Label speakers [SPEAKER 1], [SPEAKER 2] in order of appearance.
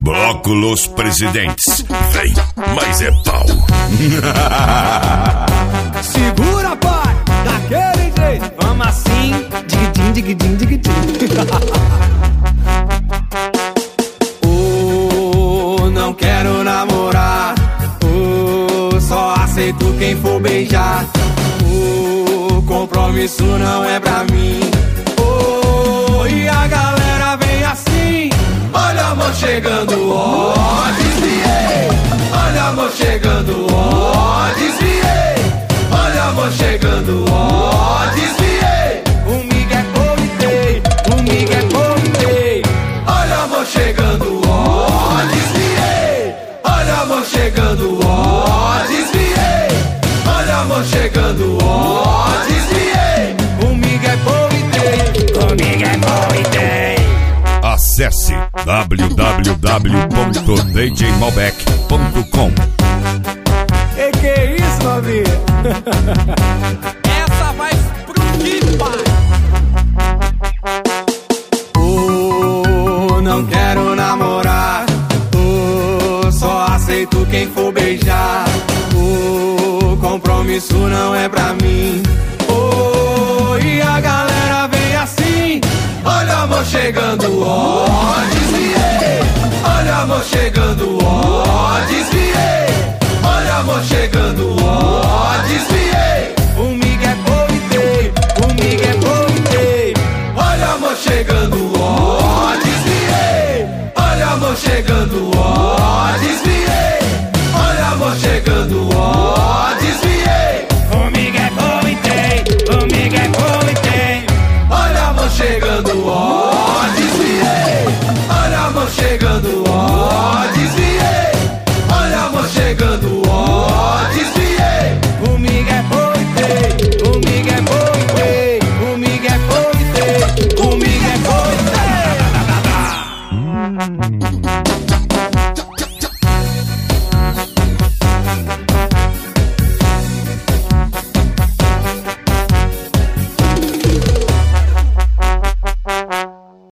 [SPEAKER 1] Bloco Los Presidentes. Vem, mas é pau.
[SPEAKER 2] Segura, pai, daquele jeito. Vamos assim, dig-din, dig-din, dig-din. Não quero namorar. Só aceito quem for beijar. Compromisso não é pra mim. E a galera vem assim. Olha amor chegando, ó, desviei. Olha amor chegando, ó, desviei. Olha amor chegando, ó, desviei. O Miguel comitei, o Miguel comitei. Olha amor chegando, ó, desviei. Olha amor chegando, ó, desviei. Olha amor chegando, ó, desviei. O Miguel comitei, o Miguel comitei.
[SPEAKER 1] Acesse www.djmalbec.com.
[SPEAKER 2] Que é isso, novinha? Essa vai pro Kid, pai. Não quero namorar. Só aceito quem for beijar. Compromisso não é pra mim. E a galera vem assim. Olha amor chegando, ó, desviei. Olha amor chegando, ó, desviei. Olha amor chegando, ó, desviei. O Miguel comitei, o Miguel comitei. Olha amor chegando, ó, desviei. Olha amor chegando, ó, desviei. Olha amor chegando, ó, desviei. O Miguel comitei, o Miguel comitei. Olha amor chegando, ó, desviei. Olha amor chegando, ó, desviei. Olha amor chegando, ó, desviei. O Miguel comitei, o Miguel comitei. O Miguel comitei, o Miguel comitei.